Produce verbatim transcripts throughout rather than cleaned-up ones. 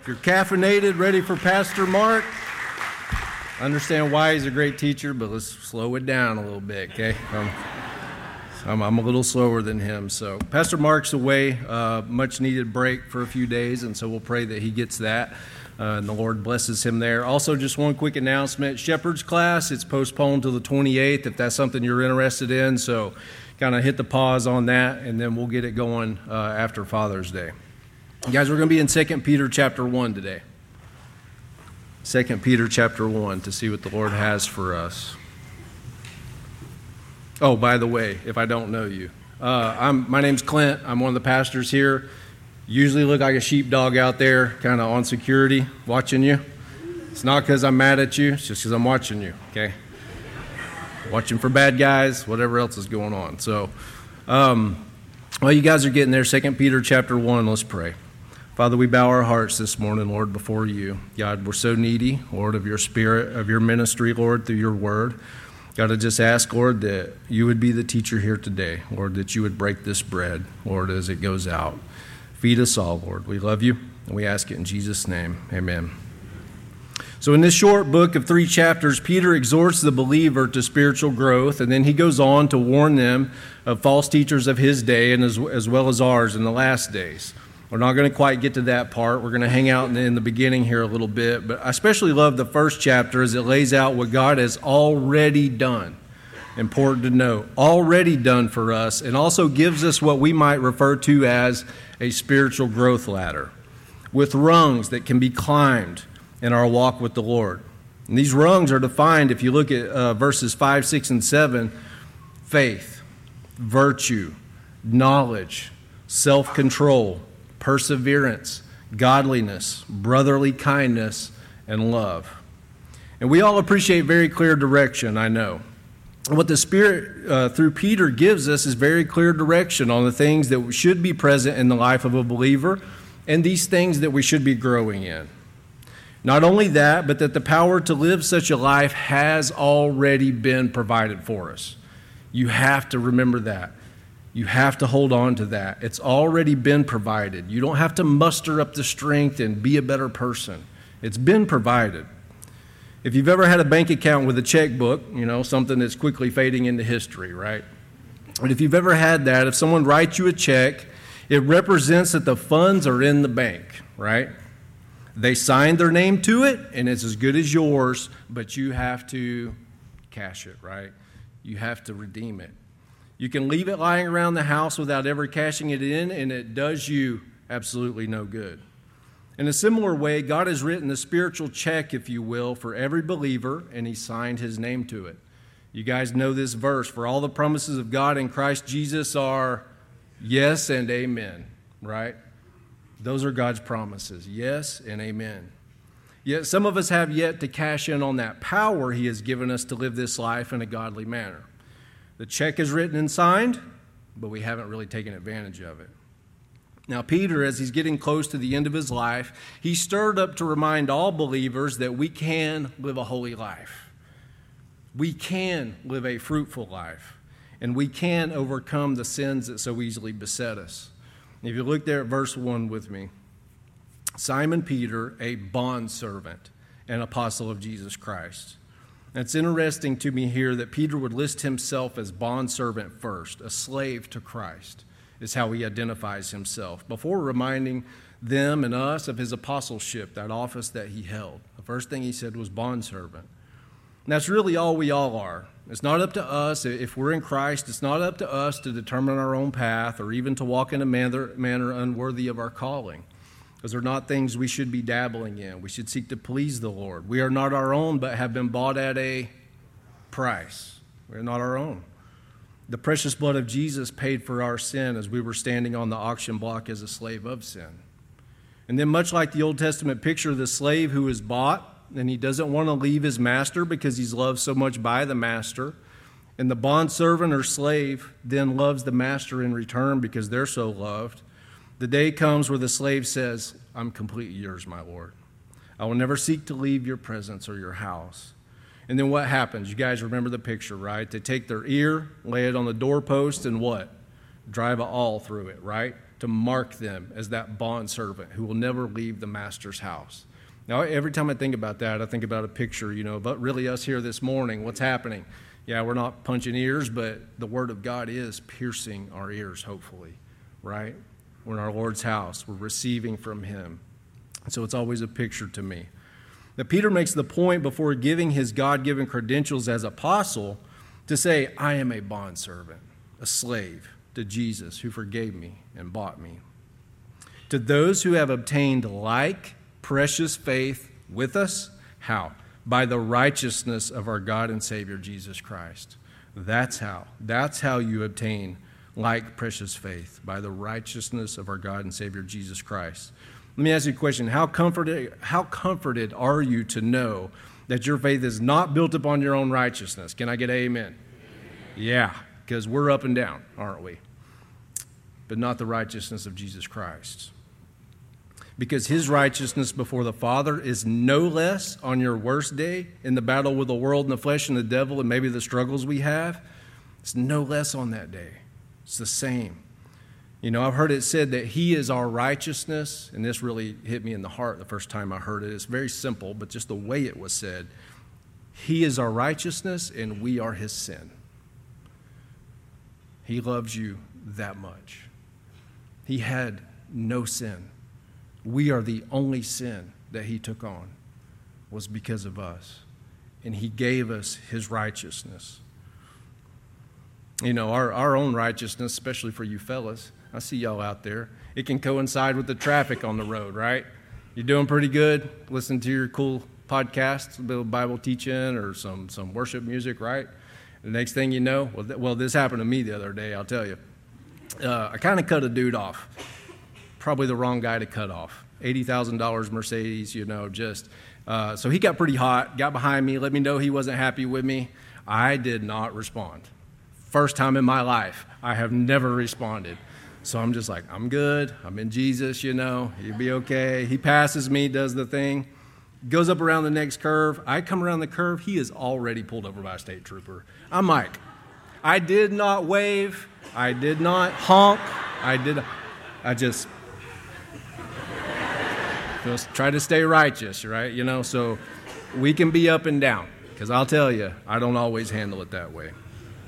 If you're caffeinated, ready for Pastor Mark, I understand why he's a great teacher, but let's slow it down a little bit, okay? Um, I'm, I'm a little slower than him. So Pastor Mark's away, uh, much needed break for a few days, and so we'll pray that he gets that. Uh, and the Lord blesses him there. Also, just one quick announcement. Shepherd's class, it's postponed to the twenty-eighth if that's something you're interested in. So kind of hit the pause on that, and then we'll get it going uh, after Father's Day. You guys, we're going to be in Second Peter chapter one today. Second Peter chapter one to see what the Lord has for us. Oh, by the way, if I don't know you, uh, I'm, my name's Clint. I'm one of the pastors here. Usually look like a sheepdog out there, kind of on security, watching you. It's not because I'm mad at you, it's just because I'm watching you, okay? Watching for bad guys, whatever else is going on. So, um, while you guys are getting there, Second Peter chapter one, let's pray. Father, we bow our hearts this morning, Lord, before you. God, we're so needy, Lord, of your spirit, of your ministry, Lord, through your word. God, I just ask, Lord, that you would be the teacher here today, Lord, that you would break this bread, Lord, as it goes out. Feed us all, Lord. We love you, and we ask it in Jesus' name. Amen. So in this short book of three chapters, Peter exhorts the believer to spiritual growth, and then he goes on to warn them of false teachers of his day and as, as well as ours in the last days. We're not going to quite get to that part. We're going to hang out in the, in the beginning here a little bit, but I especially love the first chapter as it lays out what God has already done. Important to note, already done for us, and also gives us what we might refer to as a spiritual growth ladder with rungs that can be climbed in our walk with the Lord. And these rungs are defined, if you look at uh, verses five, six, and seven, faith, virtue, knowledge, self-control, perseverance, godliness, brotherly kindness, and love. And we all appreciate very clear direction, I know. What the Spirit, uh, through Peter, gives us is very clear direction on the things that should be present in the life of a believer and these things that we should be growing in. Not only that, but that the power to live such a life has already been provided for us. You have to remember that. You have to hold on to that. It's already been provided. You don't have to muster up the strength and be a better person. It's been provided. If you've ever had a bank account with a checkbook, you know, something that's quickly fading into history, right? But if you've ever had that, if someone writes you a check, it represents that the funds are in the bank, right? They signed their name to it, and it's as good as yours, but you have to cash it, right? You have to redeem it. You can leave it lying around the house without ever cashing it in, and it does you absolutely no good. In a similar way, God has written the spiritual check, if you will, for every believer, and he signed his name to it. You guys know this verse. For all the promises of God in Christ Jesus are yes and amen, right? Those are God's promises, yes and amen. Yet some of us have yet to cash in on that power he has given us to live this life in a godly manner. The check is written and signed, but we haven't really taken advantage of it. Now, Peter, as he's getting close to the end of his life, he's stirred up to remind all believers that we can live a holy life. We can live a fruitful life, and we can overcome the sins that so easily beset us. If you look there at verse one with me, Simon Peter, a bondservant and apostle of Jesus Christ. And it's interesting to me here that Peter would list himself as bondservant first, a slave to Christ, is how he identifies himself, before reminding them and us of his apostleship, that office that he held. The first thing he said was bondservant. And that's really all we all are. It's not up to us, if we're in Christ, it's not up to us to determine our own path or even to walk in a manner, manner unworthy of our calling. Those are not things we should be dabbling in. We should seek to please the Lord. We are not our own, but have been bought at a price. We are not our own. The precious blood of Jesus paid for our sin as we were standing on the auction block as a slave of sin. And then much like the Old Testament picture of the slave who is bought, and he doesn't want to leave his master because he's loved so much by the master, and the bondservant or slave then loves the master in return because they're so loved, the day comes where the slave says, I'm completely yours, my Lord. I will never seek to leave your presence or your house. And then what happens? You guys remember the picture, right? They take their ear, lay it on the doorpost, and what? Drive a awl through it, right? to mark them as that bondservant who will never leave the master's house. Now, every time I think about that, I think about a picture, you know, but really us here this morning, what's happening? Yeah, we're not punching ears, but the Word of God is piercing our ears, hopefully, right? We're in our Lord's house. We're receiving from Him. So it's always a picture to me. Now, Peter makes the point before giving his God-given credentials as apostle to say, I am a bondservant, a slave to Jesus who forgave me and bought me. To those who have obtained like precious faith with us, how? By the righteousness of our God and Savior, Jesus Christ. That's how. That's how you obtain like precious faith, by the righteousness of our God and Savior, Jesus Christ. Let me ask you a question. How comforted, how comforted are you to know that your faith is not built upon your own righteousness? Can I get amen? Yeah, because we're up and down, aren't we? But not the righteousness of Jesus Christ. Because his righteousness before the Father is no less on your worst day in the battle with the world and the flesh and the devil and maybe the struggles we have. It's no less on that day. It's the same. You know, I've heard it said that he is our righteousness, and this really hit me in the heart the first time I heard it. It's very simple, but just the way it was said. He is our righteousness, and we are his sin. He loves you that much. He had no sin. We are the only sin that he took on was because of us. And he gave us his righteousness. You know, our, our own righteousness, especially for you fellas, I see y'all out there, it can coincide with the traffic on the road, right? You're doing pretty good, listen to your cool podcasts, a bit of Bible teaching or some, some worship music, right? The next thing you know, well, th- well this happened to me the other day, I'll tell you. Uh, I kind of cut a dude off. Probably the wrong guy to cut off. eighty thousand dollars Mercedes, you know, just. Uh, so he got pretty hot, got behind me, let me know he wasn't happy with me. I did not respond. First time in my life, I have never responded. So I'm just like, I'm good. I'm in Jesus, you know. He'll be okay. He passes me, does the thing. Goes up around the next curve. I come around the curve. He is already pulled over by a state trooper. I'm like, I did not wave. I did not honk. I did. I just... Just try to stay righteous, right? You know, so we can be up and down, because I'll tell you, I don't always handle it that way.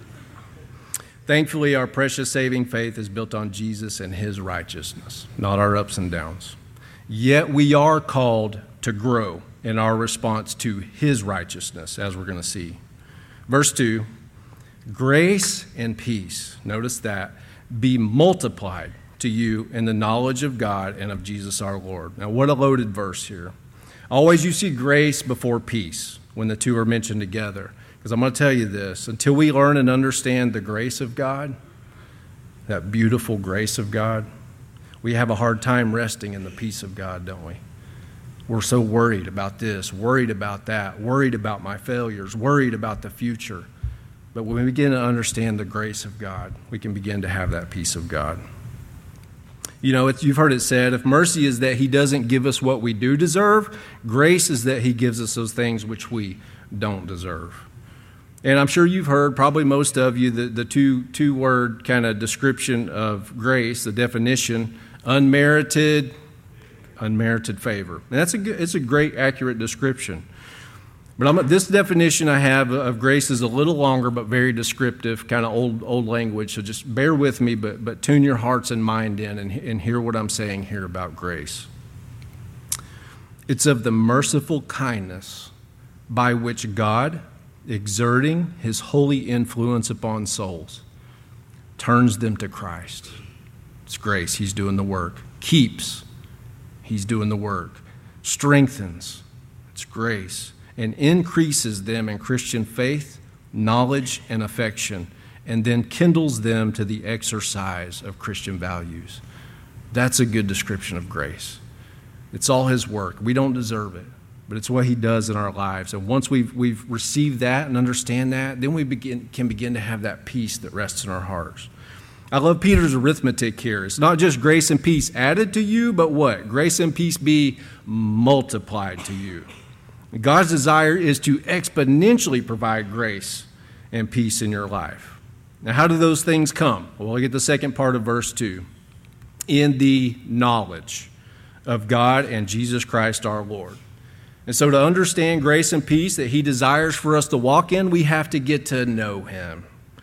Thankfully, our precious saving faith is built on Jesus and his righteousness, not our ups and downs. Yet we are called to grow in our response to his righteousness, as we're going to see. Verse two, grace and peace, notice that, be multiplied to you in the knowledge of God and of Jesus our Lord. Now, what a loaded verse here. Always you see grace before peace when the two are mentioned together. Because I'm going to tell you this, until we learn and understand the grace of God, that beautiful grace of God, we have a hard time resting in the peace of God, don't we? We're so worried about this, worried about that, worried about my failures, worried about the future. But when we begin to understand the grace of God, we can begin to have that peace of God. You know, it's, you've heard it said, if mercy is that he doesn't give us what we do deserve, grace is that he gives us those things which we don't deserve. And I'm sure you've heard, probably most of you, the, the two, two-word kind of description of grace, the definition, unmerited, unmerited favor. And that's a good, it's a great, accurate description. But I'm, this definition I have of grace is a little longer, but very descriptive, kind of old old language. So just bear with me, but but tune your hearts and mind in and, and hear what I'm saying here about grace. It's of the merciful kindness by which God, exerting his holy influence upon souls, turns them to Christ. It's grace. He's doing the work. Keeps. He's doing the work. Strengthens. It's grace. And increases them in Christian faith, knowledge, and affection, and then kindles them to the exercise of Christian values. That's a good description of grace. It's all his work. We don't deserve it, but it's what he does in our lives. And once we've, we've received that and understand that, then we begin, can begin to have that peace that rests in our hearts. I love Peter's arithmetic here. It's not just grace and peace added to you, but what? Grace and peace be multiplied to you. God's desire is to exponentially provide grace and peace in your life. Now, how do those things come? Well, look at the second part of verse two. in the knowledge of God and Jesus Christ our Lord. And so to understand grace and peace that he desires for us to walk in, we have to get to know him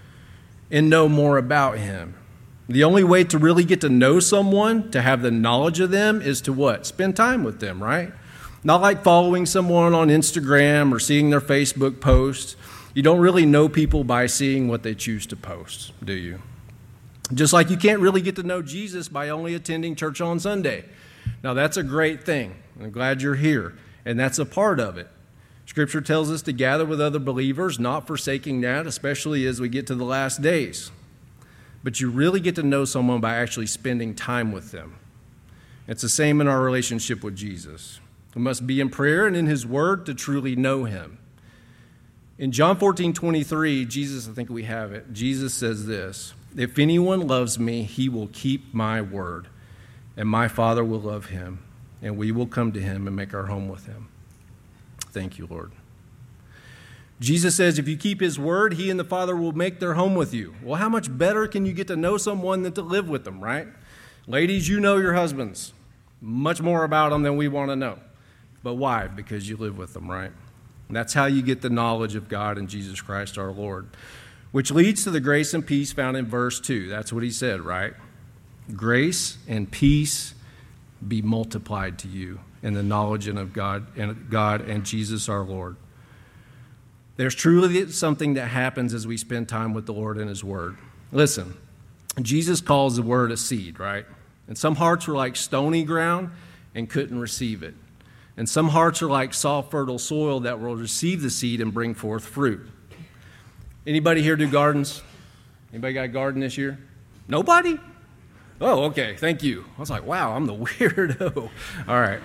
and know more about him. The only way to really get to know someone, to have the knowledge of them, is to what? Spend time with them, right? Not like following someone on Instagram or seeing their Facebook posts. You don't really know people by seeing what they choose to post, do you? Just like you can't really get to know Jesus by only attending church on Sunday. Now, that's a great thing. I'm glad you're here, and that's a part of it. Scripture tells us to gather with other believers, not forsaking that, especially as we get to the last days. But you really get to know someone by actually spending time with them. It's the same in our relationship with Jesus. We must be in prayer and in his word to truly know him. In John fourteen twenty-three, Jesus, I think we have it, Jesus says this, "If anyone loves me, he will keep my word, and my Father will love him, and we will come to him and make our home with him." Thank you, Lord. Jesus says if you keep his word, he and the Father will make their home with you. Well, how much better can you get to know someone than to live with them, right? Ladies, you know your husbands. Much more about them than we want to know. But why? Because you live with them, right? And that's how you get the knowledge of God and Jesus Christ our Lord. Which leads to the grace and peace found in verse two. That's what he said, right? Grace and peace be multiplied to you in the knowledge of God and God and Jesus our Lord. There's truly something that happens as we spend time with the Lord and his word. Listen, Jesus calls the word a seed, right? And some hearts were like stony ground and couldn't receive it. And some hearts are like soft, fertile soil that will receive the seed and bring forth fruit. Anybody here do gardens? Anybody got a garden this year? Nobody? Oh, okay, thank you. I was like, wow, I'm the weirdo. All right.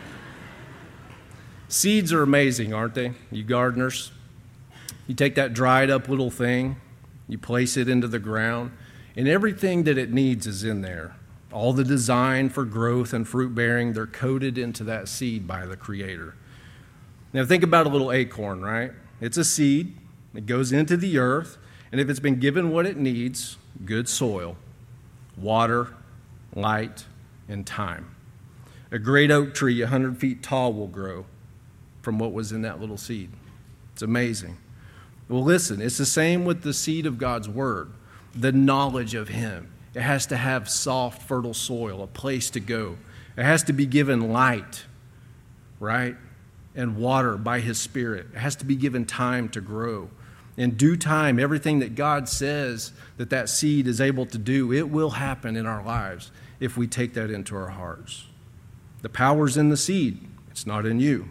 Seeds are amazing, aren't they? You gardeners. You take that dried up little thing, you place it into the ground, and everything that it needs is in there. All the design for growth and fruit bearing, they're coded into that seed by the Creator. Now think about a little acorn, right? It's a seed. It goes into the earth, and if it's been given what it needs, good soil, water, light, and time, a great oak tree one hundred feet tall will grow from what was in that little seed. It's amazing. Well, listen, it's the same with the seed of God's word, the knowledge of him. It has to have soft, fertile soil, a place to go. It has to be given light, right, and water by his Spirit. It has to be given time to grow. In due time, everything that God says that that seed is able to do, it will happen in our lives if we take that into our hearts. The power's in the seed. It's not in you.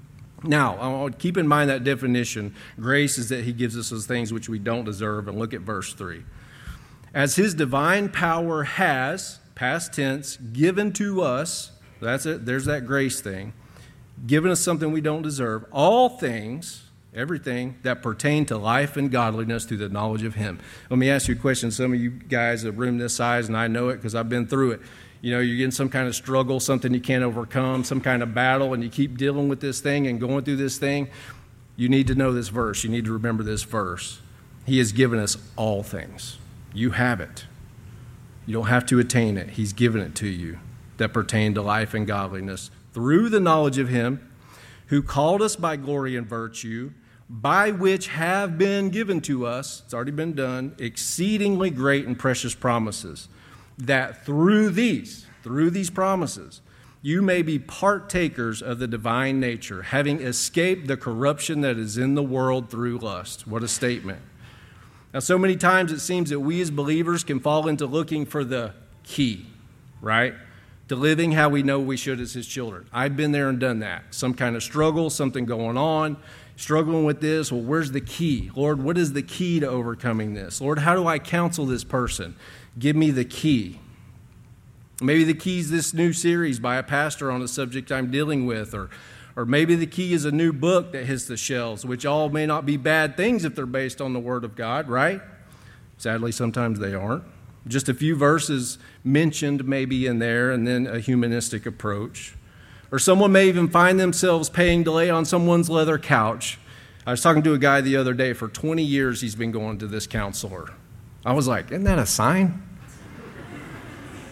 Now, keep in mind that definition. Grace is that he gives us those things which we don't deserve. And look at verse three. As his divine power has, past tense, given to us, that's it, there's that grace thing, given us something we don't deserve, all things, everything that pertain to life and godliness through the knowledge of him. Let me ask you a question. Some of you guys have room this size, and I know it because I've been through it. You know, you're in some kind of struggle, something you can't overcome, some kind of battle, and you keep dealing with this thing and going through this thing. You need to know this verse. You need to remember this verse. He has given us all things. You have it. You don't have to attain it. He's given it to you that pertain to life and godliness through the knowledge of him who called us by glory and virtue, by which have been given to us, it's already been done, exceedingly great and precious promises, that through these, through these promises, you may be partakers of the divine nature, having escaped the corruption that is in the world through lust. What a statement. Now, so many times it seems that we as believers can fall into looking for the key, right? To living how we know we should as his children. I've been there and done that. Some kind of struggle, something going on, struggling with this. Well, where's the key? Lord, what is the key to overcoming this? Lord, how do I counsel this person? Give me the key. Maybe the key is this new series by a pastor on a subject I'm dealing with, or Or maybe the key is a new book that hits the shelves, which all may not be bad things if they're based on the Word of God, right? Sadly, sometimes they aren't. Just a few verses mentioned maybe in there, and then a humanistic approach. Or someone may even find themselves paying to lay on someone's leather couch. I was talking to a guy the other day. For twenty years, he's been going to this counselor. I was like, isn't that a sign?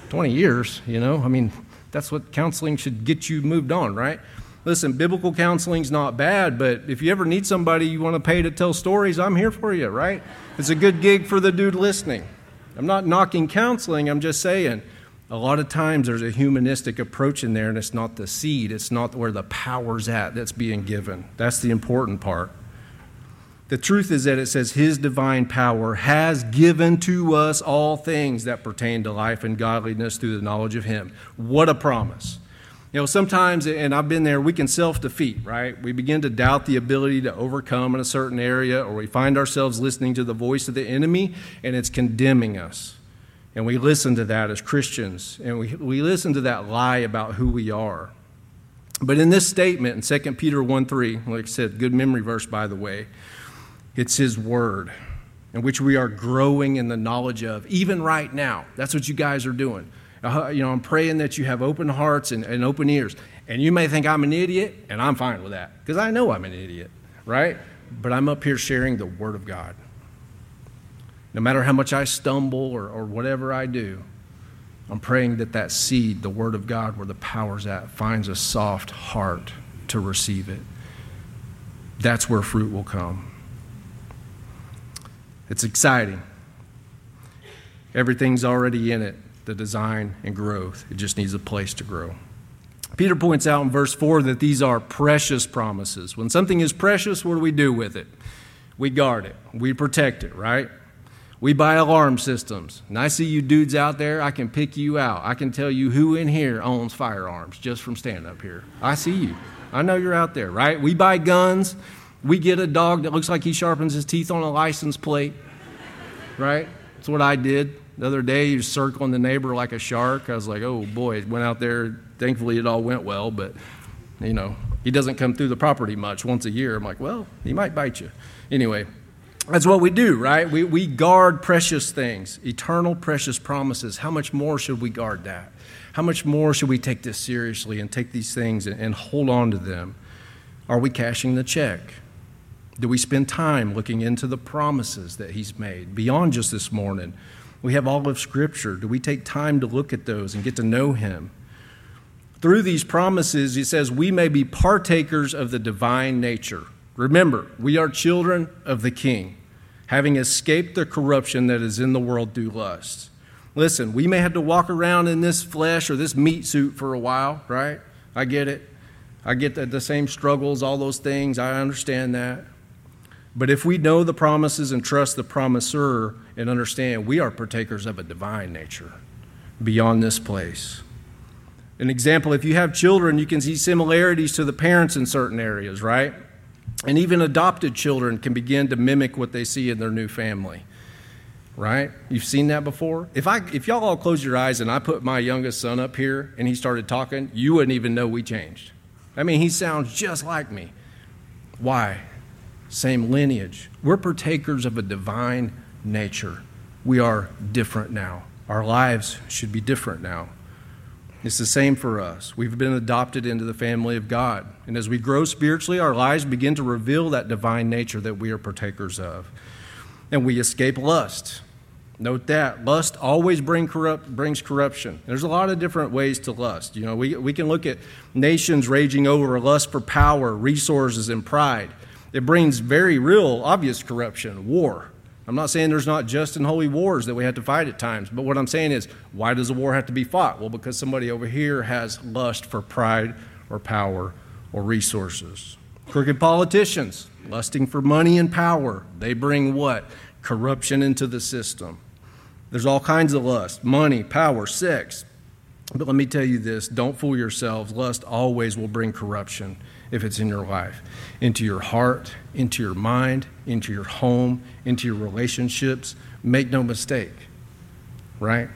twenty years, you know? I mean, that's what counseling should get you moved on, right? Listen, biblical counseling's not bad, but if you ever need somebody you want to pay to tell stories, I'm here for you, right? It's a good gig for the dude listening. I'm not knocking counseling, I'm just saying a lot of times there's a humanistic approach in there, and it's not the seed, it's not where the power's at that's being given. That's the important part. The truth is that it says his divine power has given to us all things that pertain to life and godliness through the knowledge of him. What a promise. You know, sometimes, and I've been there, we can self-defeat, right? We begin to doubt the ability to overcome in a certain area, or we find ourselves listening to the voice of the enemy, and it's condemning us. And we listen to that as Christians, and we, we listen to that lie about who we are. But in this statement, in Second Peter one three, like I said, good memory verse, by the way, it's his word, in which we are growing in the knowledge of, even right now. That's what you guys are doing. Uh, you know, I'm praying that you have open hearts and, and open ears. And you may think I'm an idiot, and I'm fine with that, because I know I'm an idiot, right? But I'm up here sharing the word of God. No matter how much I stumble or, or whatever I do, I'm praying that that seed, the word of God, where the power's at, finds a soft heart to receive it. That's where fruit will come. It's exciting. Everything's already in it, the design and growth. It just needs a place to grow. Peter points out in verse four that these are precious promises. When something is precious, what do we do with it? We guard it. We protect it, right? We buy alarm systems. And I see you dudes out there, I can pick you out. I can tell you who in here owns firearms just from standing up here. I see you. I know you're out there, right? We buy guns. We get a dog that looks like he sharpens his teeth on a license plate, right? That's what I did the other day. He was circling the neighbor like a shark. I was like, oh, boy, went out there. Thankfully, it all went well, but, you know, he doesn't come through the property much once a year. I'm like, well, he might bite you. Anyway, that's what we do, right? We, we guard precious things, eternal precious promises. How much more should we guard that? How much more should we take this seriously and take these things and, and hold on to them? Are we cashing the check? Do we spend time looking into the promises that he's made beyond just this morning? We have all of Scripture. Do we take time to look at those and get to know him? Through these promises, he says, we may be partakers of the divine nature. Remember, we are children of the King, having escaped the corruption that is in the world through lust. Listen, we may have to walk around in this flesh or this meat suit for a while, right? I get it. I get the, the same struggles, all those things. I understand that. But if we know the promises and trust the promiser and understand we are partakers of a divine nature beyond this place. An example, if you have children, you can see similarities to the parents in certain areas, right? And even adopted children can begin to mimic what they see in their new family, right? You've seen that before? If I, if y'all all close your eyes and I put my youngest son up here and he started talking, you wouldn't even know we changed. I mean, he sounds just like me. Why? Same lineage. We're partakers of a divine nature. We are different now. Our lives should be different now. It's the same for us. We've been adopted into the family of God. And as we grow spiritually, our lives begin to reveal that divine nature that we are partakers of. And we escape lust. Note that. Lust always bring corrupt, brings corruption. There's a lot of different ways to lust. You know, we, we can look at nations raging over a lust for power, resources, and pride. It brings very real, obvious corruption, war. I'm not saying there's not just and holy wars that we have to fight at times, but what I'm saying is, why does a war have to be fought? Well, because somebody over here has lust for pride or power or resources. Crooked politicians, lusting for money and power. They bring what? Corruption into the system. There's all kinds of lust, money, power, sex. But let me tell you this, don't fool yourselves. Lust always will bring corruption if it's in your life, into your heart, into your mind, into your home, into your relationships. Make no mistake, right?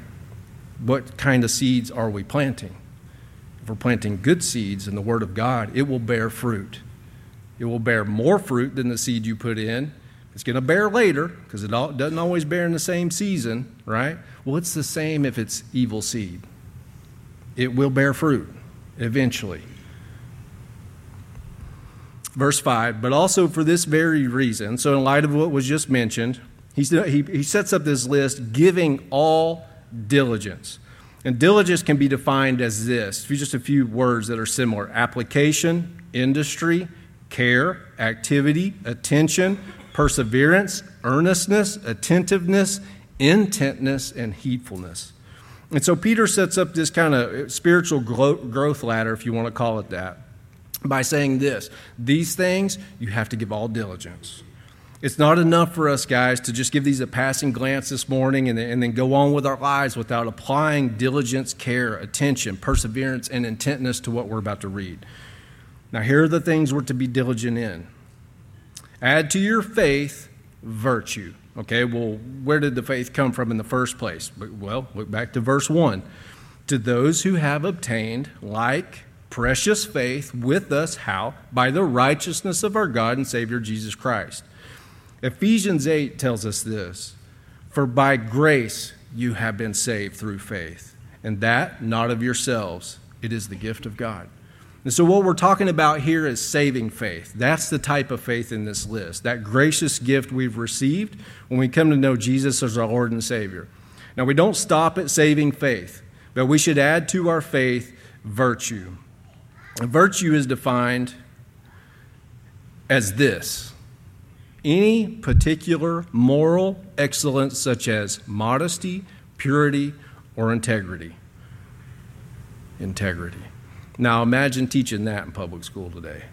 What kind of seeds are we planting? If we're planting good seeds in the Word of God, it will bear fruit. It will bear more fruit than the seed you put in. It's going to bear later because it all, doesn't always bear in the same season, right? Well, it's the same if it's evil seed. It will bear fruit eventually. Verse five, but also for this very reason, so in light of what was just mentioned, he, he, he sets up this list, giving all diligence. And diligence can be defined as this, just a few words that are similar: application, industry, care, activity, attention, perseverance, earnestness, attentiveness, intentness, and heedfulness. And so Peter sets up this kind of spiritual growth ladder, if you want to call it that, by saying this: these things you have to give all diligence. It's not enough for us, guys, to just give these a passing glance this morning and then, and then go on with our lives without applying diligence, care, attention, perseverance, and intentness to what we're about to read. Now, here are the things we're to be diligent in. Add to your faith virtue. Okay, well, where did the faith come from in the first place? Well, look back to verse one. To those who have obtained like precious faith with us, how? By the righteousness of our God and Savior Jesus Christ. Ephesians eight tells us this: for by grace you have been saved through faith, and that not of yourselves, it is the gift of God. And so what we're talking about here is saving faith. That's the type of faith in this list, that gracious gift we've received when we come to know Jesus as our Lord and Savior. Now, we don't stop at saving faith, but we should add to our faith virtue. And virtue is defined as this: any particular moral excellence such as modesty, purity, or integrity. Integrity. Now imagine teaching that in public school today.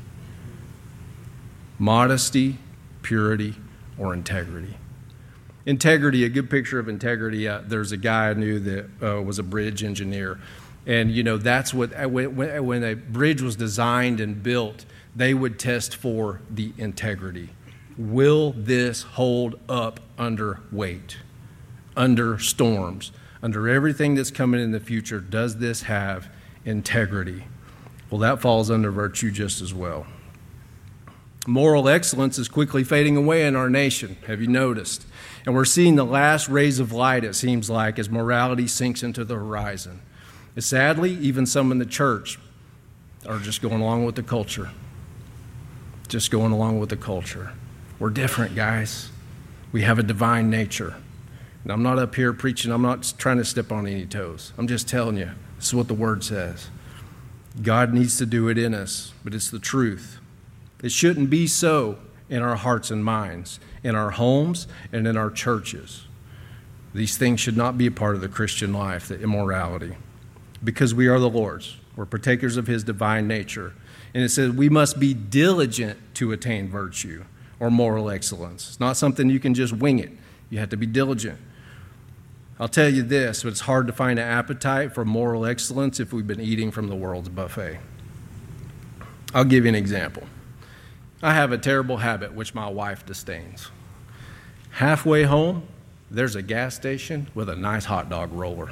Modesty, purity, or integrity. Integrity, a good picture of integrity, uh, there's a guy I knew that uh, was a bridge engineer. And, you know, that's what, when, when a bridge was designed and built, they would test for the integrity. Will this hold up under weight, under storms, under everything that's coming in the future? Does this have integrity? Well, that falls under virtue just as well. Moral excellence is quickly fading away in our nation. Have you noticed? And we're seeing the last rays of light, it seems like, as morality sinks into the horizon. And sadly, even some in the church are just going along with the culture. Just going along with the culture. We're different, guys. We have a divine nature. And I'm not up here preaching. I'm not trying to step on any toes. I'm just telling you, this is what the Word says. God needs to do it in us, but it's the truth. It shouldn't be so in our hearts and minds, in our homes, and in our churches. These things should not be a part of the Christian life, the immorality, because we are the Lord's. We're partakers of His divine nature. And it says we must be diligent to attain virtue or moral excellence. It's not something you can just wing it. You have to be diligent. I'll tell you this, but it's hard to find an appetite for moral excellence if we've been eating from the world's buffet. I'll give you an example. I have a terrible habit which my wife disdains. Halfway home, there's a gas station with a nice hot dog roller.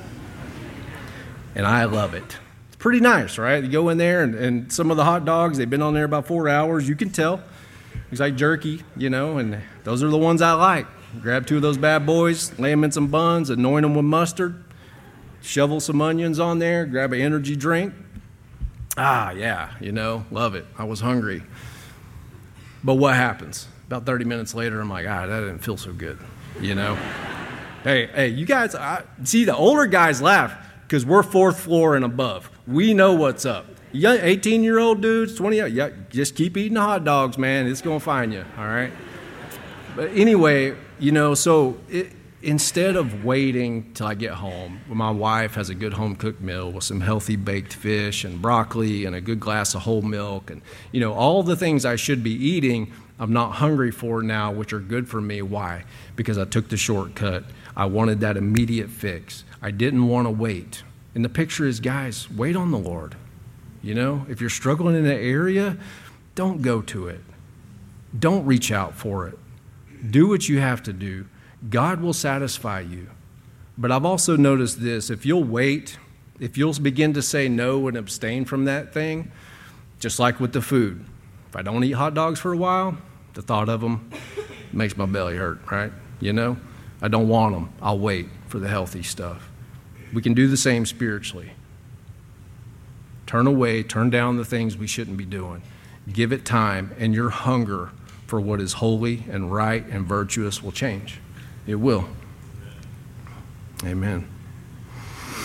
And I love it. It's pretty nice, right? You go in there, and, and some of the hot dogs, they've been on there about four hours. You can tell. It's like jerky, you know, and those are the ones I like. Grab two of those bad boys, lay them in some buns, anoint them with mustard, shovel some onions on there, grab an energy drink. Ah, yeah, you know, love it. I was hungry. But what happens? About thirty minutes later, I'm like, ah, that didn't feel so good, you know? hey, hey, you guys, I, see, the older guys laugh because we're fourth floor and above. We know what's up. Young eighteen-year-old dudes, twenty, yeah, just keep eating the hot dogs, man. It's going to find you, all right? But anyway, you know, so it, instead of waiting till I get home, when my wife has a good home-cooked meal with some healthy baked fish and broccoli and a good glass of whole milk and, you know, all the things I should be eating, I'm not hungry for now, which are good for me. Why? Because I took the shortcut. I wanted that immediate fix. I didn't want to wait. And the picture is, guys, wait on the Lord. You know, if you're struggling in an area, don't go to it. Don't reach out for it. Do what you have to do. God will satisfy you. But I've also noticed this. If you'll wait, if you'll begin to say no and abstain from that thing, just like with the food. If I don't eat hot dogs for a while, the thought of them makes my belly hurt, right? You know, I don't want them. I'll wait for the healthy stuff. We can do the same spiritually. Turn away, turn down the things we shouldn't be doing. Give it time, and your hunger for what is holy and right and virtuous will change. It will. Amen.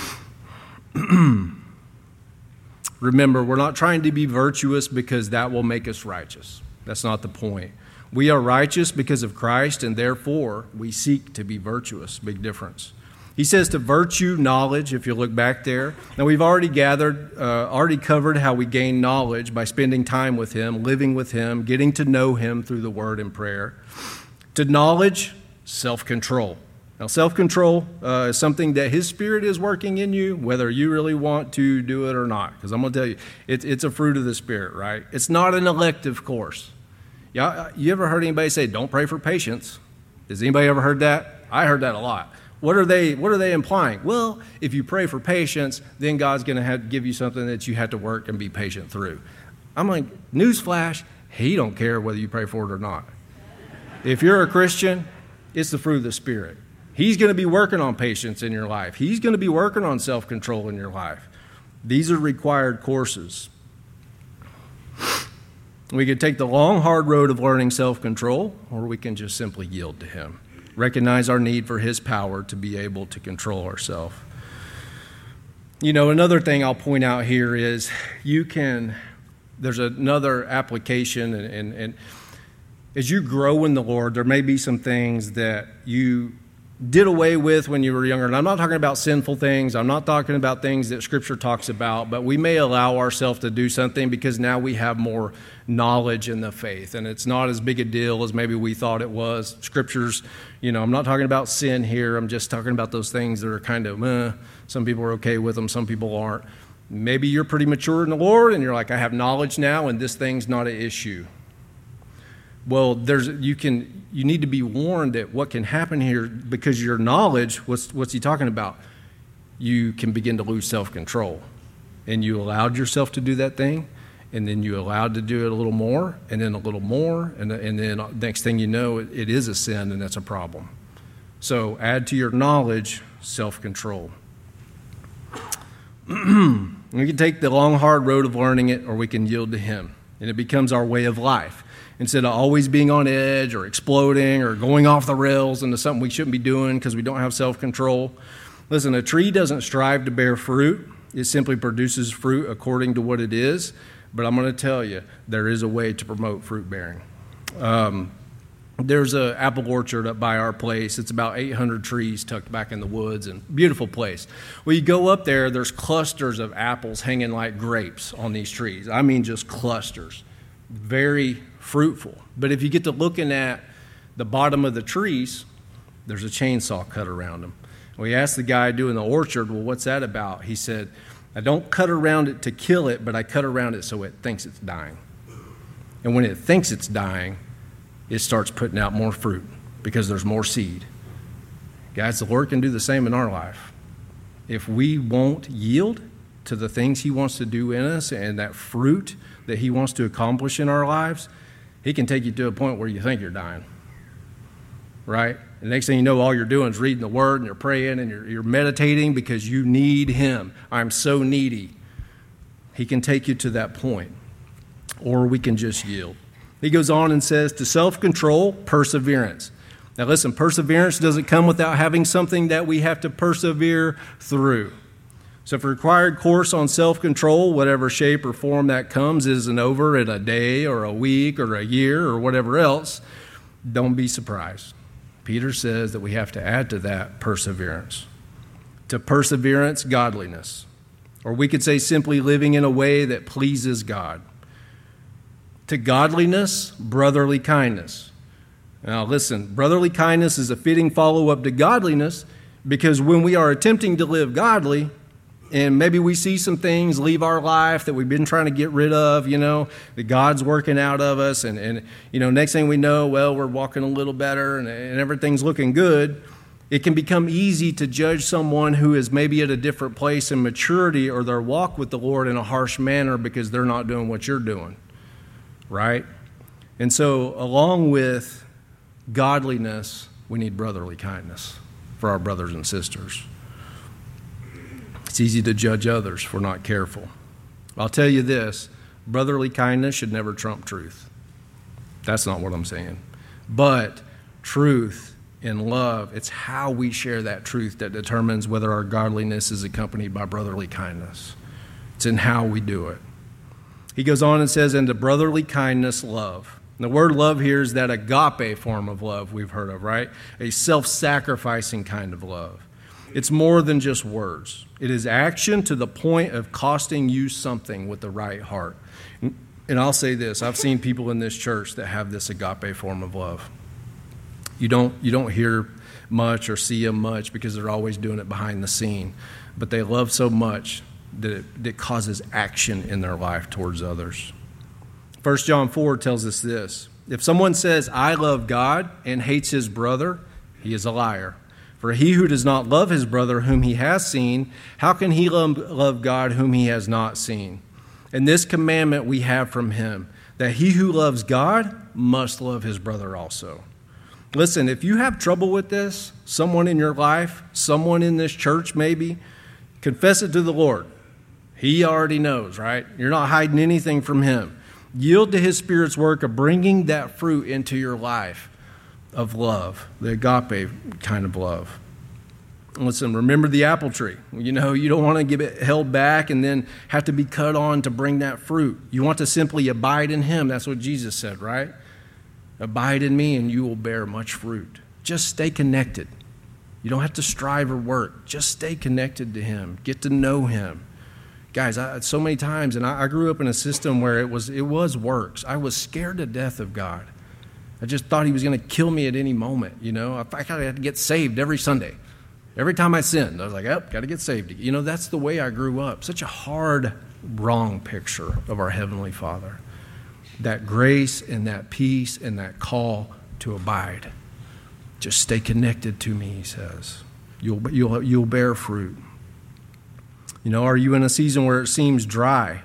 Remember, we're not trying to be virtuous because that will make us righteous. That's not the point. We are righteous because of Christ, and therefore we seek to be virtuous. Big difference. He says to virtue, knowledge, if you look back there. Now, we've already gathered, uh, already covered how we gain knowledge by spending time with Him, living with Him, getting to know Him through the Word and prayer. To knowledge, self-control. Now, self-control uh, is something that His Spirit is working in you, whether you really want to do it or not. Because I'm going to tell you, it, it's a fruit of the Spirit, right? It's not an elective course. Yeah, you ever heard anybody say, don't pray for patience? Has anybody ever heard that? I heard that a lot. What are they, what are they implying? Well, if you pray for patience, then God's going to have to give you something that you have to work and be patient through. I'm like, newsflash, He don't care whether you pray for it or not. If you're a Christian, it's the fruit of the Spirit. He's going to be working on patience in your life. He's going to be working on self-control in your life. These are required courses. We could take the long, hard road of learning self-control, or we can just simply yield to Him. Recognize our need for His power to be able to control ourselves. You know, another thing I'll point out here is you can, there's another application, and, and, and as you grow in the Lord, there may be some things that you did away with when you were younger. And I'm not talking about sinful things. I'm not talking about things that Scripture talks about, but we may allow ourselves to do something because now we have more knowledge in the faith, and it's not as big a deal as maybe we thought it was. Scriptures, you know, I'm not talking about sin here. I'm just talking about those things that are kind of, eh, some people are okay with them, some people aren't. Maybe you're pretty mature in the Lord, and you're like, I have knowledge now, and this thing's not an issue. Well, there's you can you need to be warned that what can happen here because your knowledge. What's what's he talking about? You can begin to lose self-control, and you allowed yourself to do that thing, and then you allowed to do it a little more, and then a little more, and and then next thing you know, it, it is a sin, and that's a problem. So add to your knowledge self-control. We can take the long, hard road of learning it, or we can yield to Him, and it becomes our way of life. Instead of always being on edge or exploding or going off the rails into something we shouldn't be doing because we don't have self-control. Listen, a tree doesn't strive to bear fruit. It simply produces fruit according to what it is. But I'm going to tell you, there is a way to promote fruit bearing. Um, there's an apple orchard up by our place. It's about eight hundred trees tucked back in the woods, and beautiful place. Well, you go up there, there's clusters of apples hanging like grapes on these trees. I mean, just clusters. Very fruitful. But if you get to looking at the bottom of the trees, there's a chainsaw cut around them. We asked the guy doing the orchard, well, what's that about? He said, I don't cut around it to kill it, but I cut around it so it thinks it's dying. And when it thinks it's dying, it starts putting out more fruit because there's more seed. Guys, the Lord can do the same in our life. If we won't yield to the things He wants to do in us and that fruit that He wants to accomplish in our lives, He can take you to a point where you think you're dying, right? And the next thing you know, all you're doing is reading the Word, and you're praying, and you're, you're meditating because you need Him. I'm so needy. He can take you to that point, or we can just yield. He goes on and says, to self-control, perseverance. Now listen, perseverance doesn't come without having something that we have to persevere through. So if a required course on self-control, whatever shape or form that comes, isn't over in a day or a week or a year or whatever else, don't be surprised. Peter says that we have to add to that perseverance. To perseverance, godliness. Or we could say simply living in a way that pleases God. To godliness, brotherly kindness. Now listen, brotherly kindness is a fitting follow-up to godliness because when we are attempting to live godly, and maybe we see some things leave our life that we've been trying to get rid of, you know, that God's working out of us. And, and you know, next thing we know, well, we're walking a little better and, and everything's looking good. It can become easy to judge someone who is maybe at a different place in maturity or their walk with the Lord in a harsh manner because they're not doing what you're doing, right? And so along with godliness, we need brotherly kindness for our brothers and sisters. It's easy to judge others if we're not careful. I'll tell you this, brotherly kindness should never trump truth. That's not what I'm saying. But truth in love. It's how we share that truth that determines whether our godliness is accompanied by brotherly kindness. It's in how we do it. He goes on and says, and to brotherly kindness, love. And the word love here is that agape form of love we've heard of, right? A self-sacrificing kind of love. It's more than just words. It is action to the point of costing you something with the right heart. And I'll say this, I've seen people in this church that have this agape form of love. You don't, you don't hear much or see them much because they're always doing it behind the scene. But they love so much that it, that it causes action in their life towards others. First John four tells us this. If someone says, I love God and hates his brother, he is a liar. For he who does not love his brother whom he has seen, how can he love, love God whom he has not seen? And this commandment we have from him, that he who loves God must love his brother also. Listen, if you have trouble with this, someone in your life, someone in this church maybe, confess it to the Lord. He already knows, right? You're not hiding anything from him. Yield to his Spirit's work of bringing that fruit into your life of love, the agape kind of love. Listen, remember the apple tree. You know, you don't want to get it held back and then have to be cut on to bring that fruit. You want to simply abide in him. That's what Jesus said, right? Abide in me and you will bear much fruit. Just stay connected. You don't have to strive or work. Just stay connected to him. Get to know him. Guys, I, so many times, and I, I grew up in a system where it was it was works. I was scared to death of God. I just thought he was going to kill me at any moment, you know. I, I had to get saved every Sunday. Every time I sinned, I was like, oh, got to get saved. You know, that's the way I grew up. Such a hard, wrong picture of our Heavenly Father. That grace and that peace and that call to abide. Just stay connected to me, he says. You'll, you'll, you'll bear fruit. You know, are you in a season where it seems dry?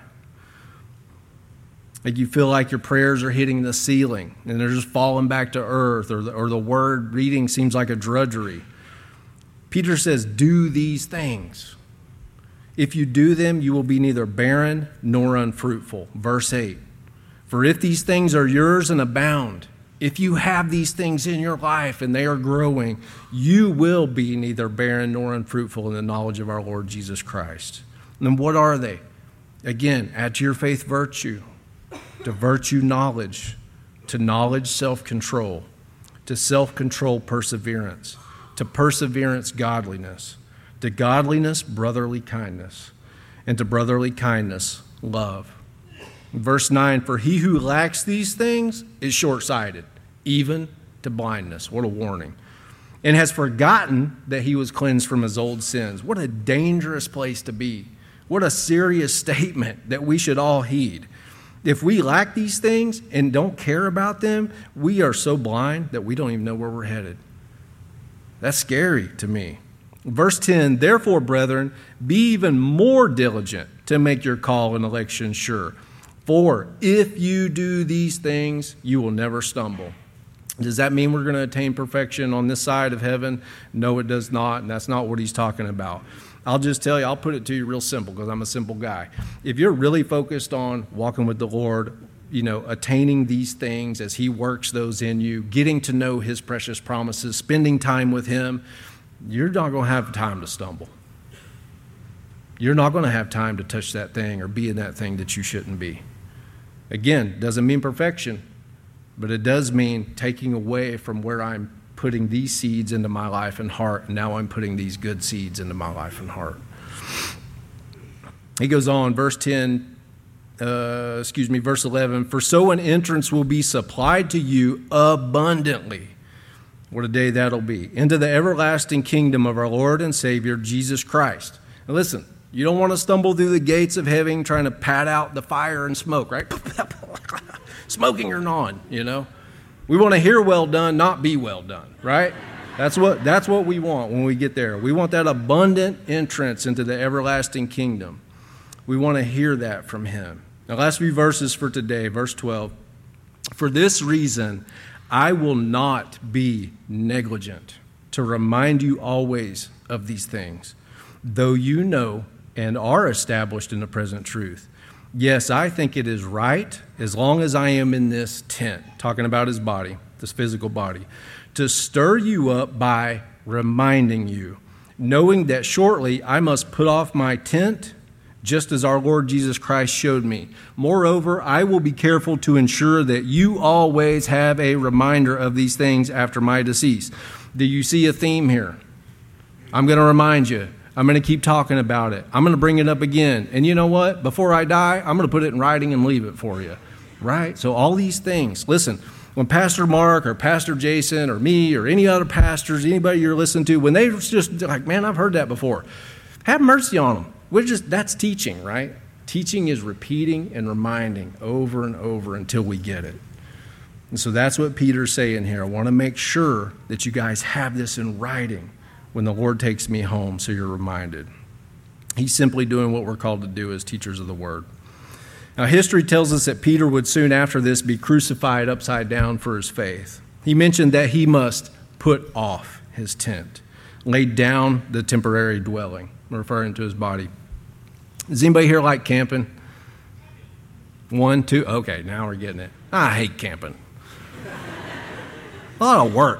Like you feel like your prayers are hitting the ceiling and they're just falling back to earth, or the, or the word reading seems like a drudgery. Peter says, do these things. If you do them, you will be neither barren nor unfruitful. Verse eight, for if these things are yours and abound, if you have these things in your life and they are growing, you will be neither barren nor unfruitful in the knowledge of our Lord Jesus Christ. And then what are they? Again, add to your faith virtue, to virtue knowledge, to knowledge self-control, to self-control perseverance, to perseverance godliness, to godliness brotherly kindness, and to brotherly kindness love. Verse nine, for he who lacks these things is short-sighted, even to blindness. What a warning. And has forgotten that he was cleansed from his old sins. What a dangerous place to be. What a serious statement that we should all heed. If we lack these things and don't care about them, we are so blind that we don't even know where we're headed. That's scary to me. Verse ten, therefore, brethren, be even more diligent to make your call and election sure. For if you do these things, you will never stumble. Does that mean we're going to attain perfection on this side of heaven? No, it does not, and that's not what he's talking about. I'll just tell you, I'll put it to you real simple because I'm a simple guy. If you're really focused on walking with the Lord, you know, attaining these things as he works those in you, getting to know his precious promises, spending time with him, you're not going to have time to stumble. You're not going to have time to touch that thing or be in that thing that you shouldn't be. Again, doesn't mean perfection, but it does mean taking away from where I'm putting these seeds into my life and heart, and now I'm putting these good seeds into my life and heart. He goes on, verse ten, uh, excuse me, verse eleven, for so an entrance will be supplied to you abundantly. What a day that'll be. Into the everlasting kingdom of our Lord and Savior, Jesus Christ. Now listen, you don't want to stumble through the gates of heaven trying to pat out the fire and smoke, right? Smoking or non, you know. We want to hear well done, not be well done, right? That's what, that's what we want when we get there. We want that abundant entrance into the everlasting kingdom. We want to hear that from him. Now, last few verses for today, verse twelve. For this reason, I will not be negligent to remind you always of these things, though you know and are established in the present truth, Yes, I think it is right, as long as I am in this tent, talking about his body, this physical body, to stir you up by reminding you, knowing that shortly I must put off my tent, just as our Lord Jesus Christ showed me. Moreover, I will be careful to ensure that you always have a reminder of these things after my decease. Do you see a theme here? I'm going to remind you. I'm going to keep talking about it. I'm going to bring it up again. And you know what? Before I die, I'm going to put it in writing and leave it for you. Right? So all these things. Listen, when Pastor Mark or Pastor Jason or me or any other pastors, anybody you're listening to, when they're just like, man, I've heard that before, have mercy on them. We're just, that's teaching, right? Teaching is repeating and reminding over and over until we get it. And so that's what Peter's saying here. I want to make sure that you guys have this in writing when the Lord takes me home, so you're reminded. He's simply doing what we're called to do as teachers of the Word. Now, history tells us that Peter would soon after this be crucified upside down for his faith. He mentioned that he must put off his tent, lay down the temporary dwelling, referring to his body. Does anybody here like camping? One, two, okay, now we're getting it. I hate camping. A lot of work.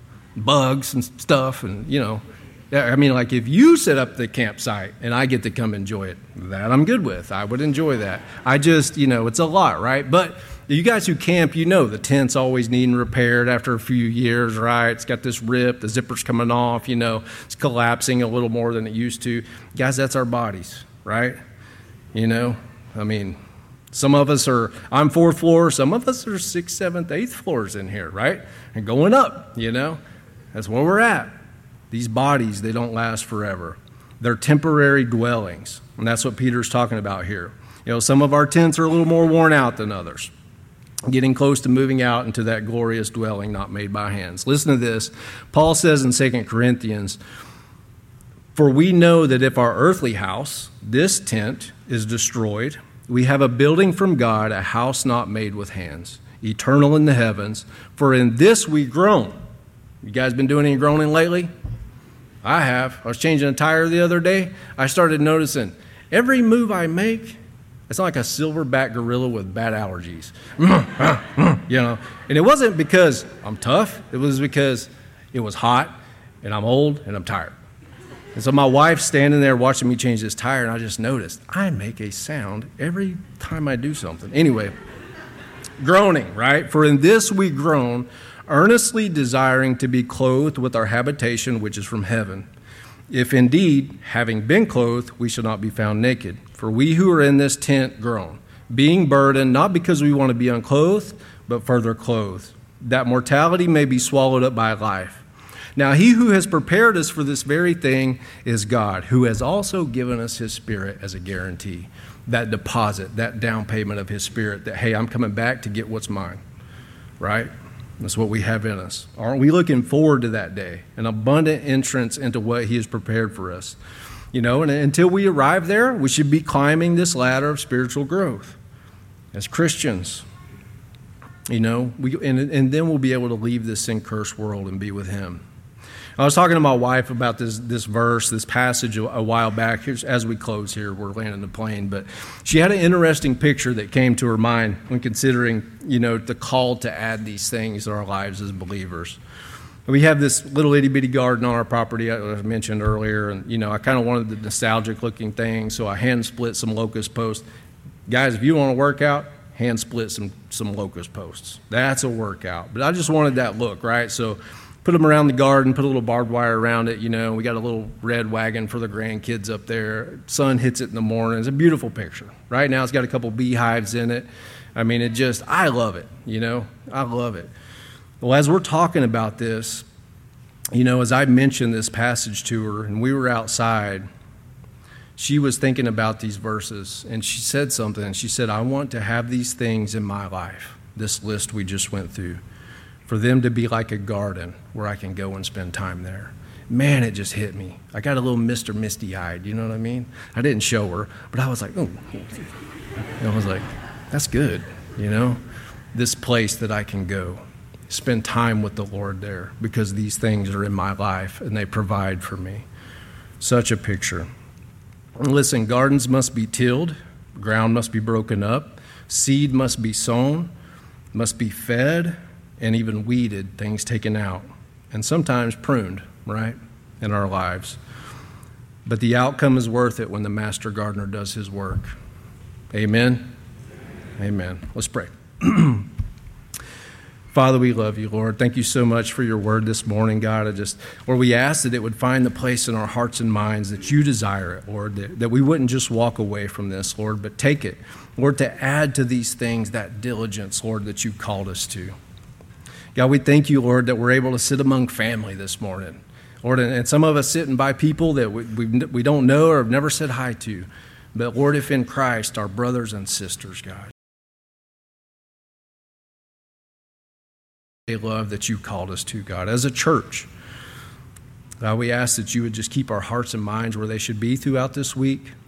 Bugs and stuff, and you know, I mean, like if you set up the campsite and I get to come enjoy it, that I'm good with. I would enjoy that. I just, you know, it's a lot, right? But you guys who camp, you know, the tent's always needing repaired after a few years, right? It's got this rip, the zipper's coming off, you know, it's collapsing a little more than it used to. Guys, that's our bodies, right? You know, I mean, some of us are, I'm fourth floor, some of us are sixth, seventh, eighth floors in here, right? And going up, you know. That's where we're at. These bodies, they don't last forever. They're temporary dwellings, and that's what Peter's talking about here. You know, some of our tents are a little more worn out than others, getting close to moving out into that glorious dwelling not made by hands. Listen to this. Paul says in Second Corinthians, "For we know that if our earthly house, this tent, is destroyed, we have a building from God, a house not made with hands, eternal in the heavens. For in this we groan." You guys been doing any groaning lately? I have. I was changing a tire the other day. I started noticing every move I make, it's like a silverback gorilla with bad allergies. You know, and it wasn't because I'm tough. It was because it was hot and I'm old and I'm tired. And so my wife's standing there watching me change this tire, and I just noticed I make a sound every time I do something. Anyway, groaning, right? For in this we groan, earnestly desiring to be clothed with our habitation which is from heaven. If indeed, having been clothed, we shall not be found naked. For we who are in this tent groan, being burdened, not because we want to be unclothed, but further clothed, that mortality may be swallowed up by life. Now he who has prepared us for this very thing is God, who has also given us his Spirit as a guarantee, that deposit, that down payment of his Spirit, that, hey, I'm coming back to get what's mine, right? That's what we have in us. Aren't we looking forward to that day? An abundant entrance into what he has prepared for us. You know, and until we arrive there, we should be climbing this ladder of spiritual growth as Christians. You know, we and, and then we'll be able to leave this sin-cursed world and be with him. I was talking to my wife about this this verse, this passage a, a while back. Here's, as we close here, we're landing the plane, but she had an interesting picture that came to her mind when considering, you know, the call to add these things to our lives as believers. We have this little itty-bitty garden on our property, I mentioned earlier, and, you know, I kind of wanted the nostalgic-looking thing, so I hand-split some locust posts. Guys, if you want to work out, hand-split some, some locust posts. That's a workout. But I just wanted that look, right? So put them around the garden, put a little barbed wire around it, you know. We got a little red wagon for the grandkids up there. Sun hits it in the morning. It's a beautiful picture. Right now it's got a couple beehives in it. I mean, it just, I love it, you know. I love it. Well, as we're talking about this, you know, as I mentioned this passage to her and we were outside, she was thinking about these verses and she said something. She said, I want to have these things in my life, this list we just went through, for them to be like a garden where I can go and spend time there. Man, it just hit me. I got a little Mister Misty-eyed, you know what I mean? I didn't show her, but I was like, oh. And I was like, that's good, you know? This place that I can go, spend time with the Lord there because these things are in my life and they provide for me. Such a picture. And listen, gardens must be tilled, Ground must be broken up. Seed must be sown, must be fed, and even weeded, things taken out, and sometimes pruned, right, in our lives. But the outcome is worth it when the master gardener does his work. Amen? Amen. Let's pray. Father, we love you, Lord. Thank you so much for your word this morning, God. I just, Lord, we ask that it would find the place in our hearts and minds that you desire it, Lord, that, that we wouldn't just walk away from this, Lord, but take it, Lord, to add to these things that diligence, Lord, that you called us to. God, we thank you, Lord, that we're able to sit among family this morning. Lord, and, and some of us sitting by people that we, we, we don't know or have never said hi to. But, Lord, if in Christ, our brothers and sisters, God, a love that you called us to, God. As a church, God, we ask that you would just keep our hearts and minds where they should be throughout this week.